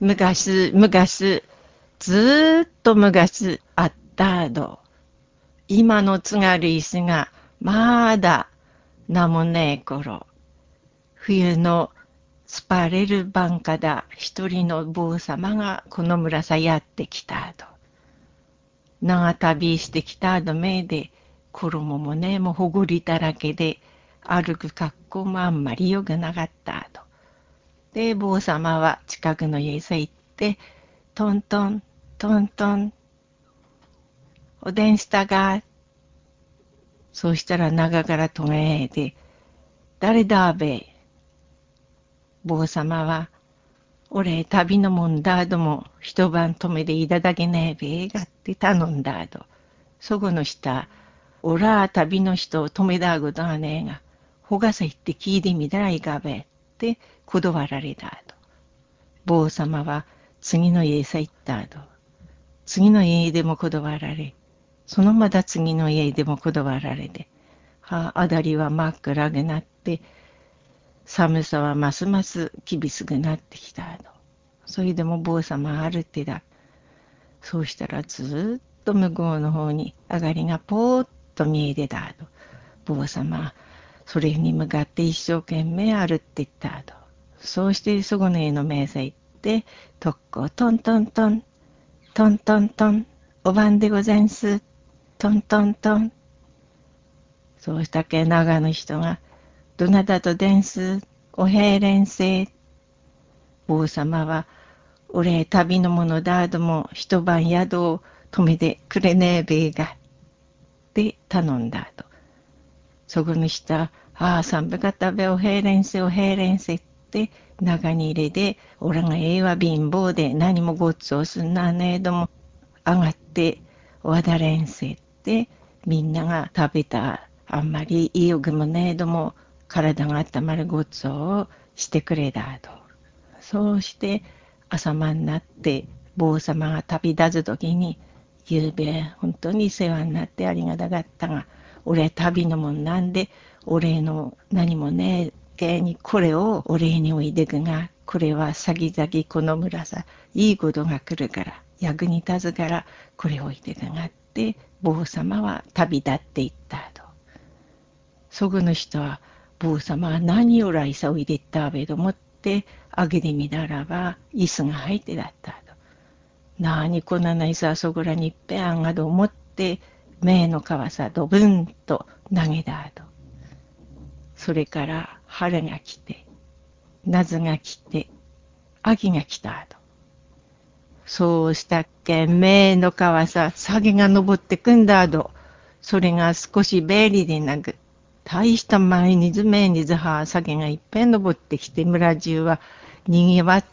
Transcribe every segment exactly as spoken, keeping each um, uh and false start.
昔、昔、ずーっと昔あったど。今の津軽石がまだ名もねえ頃。冬のスパレル晩から一人の坊様がこの村さやってきたと。長旅してきたどめで、衣もねもほごりだらけで、歩く格好もあんまり良くなかったと。で、坊様は近くの家さ行って、トントン、トントン、おでんしたが、そうしたら中からとげで、誰だべ。坊様は、俺旅のもんだども一晩止めでいただけねえべがって頼んだど。そこの下、おら旅の人を止めだことはねえが、ほがさ行って聞いてみたらいかべって断られたと。坊様は次の家さ行ったと。次の家でも断られ、そのまた次の家でも断られて、はあ、あだりは真っ暗くなって、寒さはますます厳しくなってきたと。それでも坊様歩ってだ。そうしたらずっと向こうの方に明かりがぽーっと見えてたと。坊様、それに向かって一生懸命歩っていったと。そうしてそこの家の目さ行って、とっこトントントン、トントントン、おばんでござんす。トントントン。そうしたけ長の人が、どなたとでんす、おへいれんせい。坊様は、俺旅の者だども一晩宿を止めてくれねえべえが。って頼んだと。そこの下、ああ、三百方べおへいれんせおへいれんせって中に入れて、俺がええわ貧乏で何もごっつおすんなねえども、上がってわだれんせってみんなが食べたあんまりいいおくもねえども体が温まるごっつをしてくれだと。そうして朝間になって坊様が旅立つ時に、ゆうべ本当に世話になってありがたかったが、俺旅のもんなんでお礼の何もねえけにこれをお礼においでくが、これは先々この村さいいことが来るから役に立つからこれをおいでくがって坊様は旅立っていったと。そこの人は坊様は何を来さおいでったべと思って開けてみたらば椅子が入ってだったと。なにこんな椅子あそこらにいっぺんあんがと思って目の皮さドブンと投げたと。それから春が来て夏が来て秋が来たと。そうしたっけ目の皮さ酒が登ってくんだと。それが少し便利でなく大した毎日毎日は酒がいっぺん登ってきて村中は賑わって、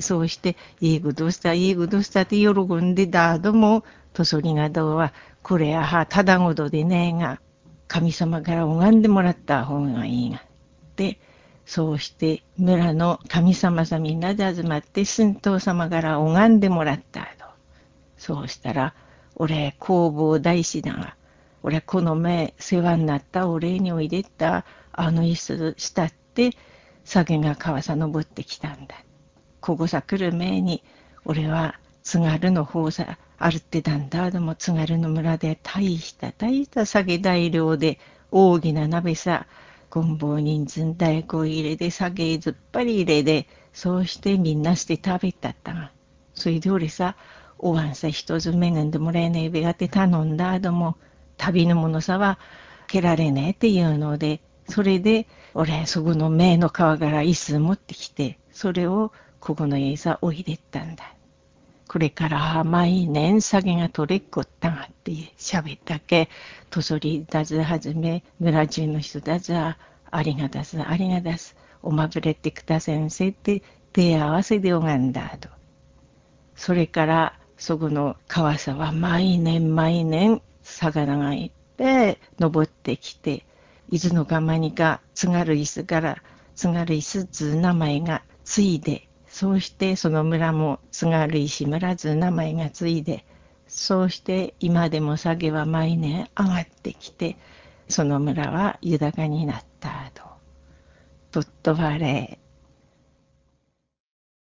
そうしていいことしたいいことしたって喜んでだども、とそりがどうはこれははただごとでねえが神様から拝んでもらった方がいいがで、そうして村の神様さみんなで集まって神道様から拝んでもらったと。そうしたら俺弘法大師だが、俺この前世話になったお礼においでったあの椅子したって酒が川さ登ってきたんだ。ここさ来る前に俺は津軽の方さ歩ってたんだ。でも津軽の村で大した大した酒大量で大きな鍋さ棍棒人参大根入れで酒ずっぱり入れでそうしてみんなして食べたったが、それで俺さおわんさ一つ恵んでもらえねえべがって頼んだども旅のものさはけられねえっていうので、それで俺そこの目の川から椅子持ってきてそれをここの家さおいでったんだ。これから毎年酒が取れっこったがって喋ったけ、とそりだずはじめ村中の人たちはありがたすありがたすおまぶれってくだ先生って手合わせで拝んだと。それからそこの川さは毎年毎年魚がいっぺん登ってきて、いつの間にか津軽石から津軽石つう名前がついで、そうしてその村も津軽石村つう名前がついで、そうして今でも酒は毎年上がってきて、その村は豊かになったと。とっとばれ。